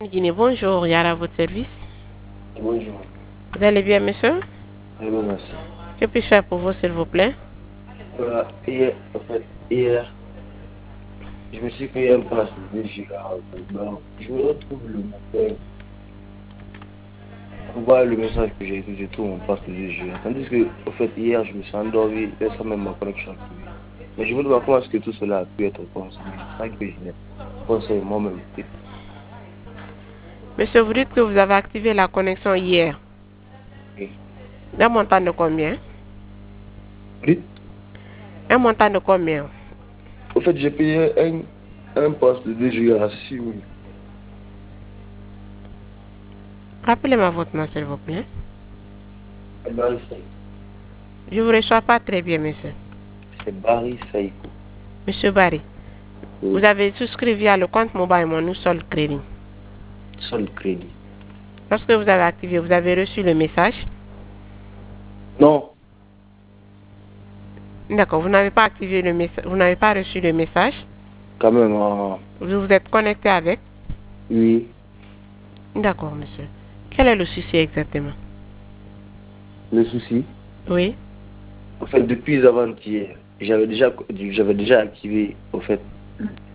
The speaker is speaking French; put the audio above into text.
Guinée, bonjour, Yara à votre service. Bonjour. Vous allez bien, monsieur? Très bien, merci. Que puis-je faire pour vous, s'il vous plaît? Voilà, hier, je me suis fait un pass de 2 gigas. Donc, je me retrouve le matin. On voit le message que j'ai écrit, je trouve mon pass de 2 gigas. Tandis que, hier, je me suis endormi, laissant même ma connexion activée. Mais je me demande comment est-ce que tout cela a pu être conseillé. C'est ça que je n'ai conseillé moi-même. Monsieur, vous dites que vous avez activé la connexion hier. Oui. Un montant de combien? Oui. Un montant de combien? J'ai payé un pass de 2 gigas à 6 000. Rappelez-moi votre nom, s'il vous plaît. Barry Saïko. Je ne vous reçois pas très bien, monsieur. C'est Barry Saïko. Monsieur Barry, vous Oui. avez souscrit via le compte Mobile Money Sol Crédit. Sol crédit. Lorsque vous avez activé, vous avez reçu le message. Non. D'accord, vous n'avez pas activé le message, vous n'avez pas reçu le message. Quand même, Vous vous êtes connecté avec. oui. D'accord, monsieur. Quel est le souci exactement? Le souci, Oui. depuis avant-hier, j'avais déjà activé,